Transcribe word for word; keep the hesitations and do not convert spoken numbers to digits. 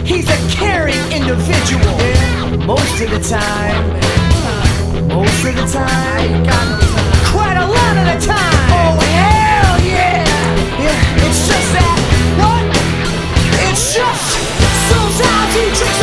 He's a caring individual. Most of the time, most of the time, quite a lot of the time. Oh hell yeah! Yeah, it's just that what? It's just sometimes he just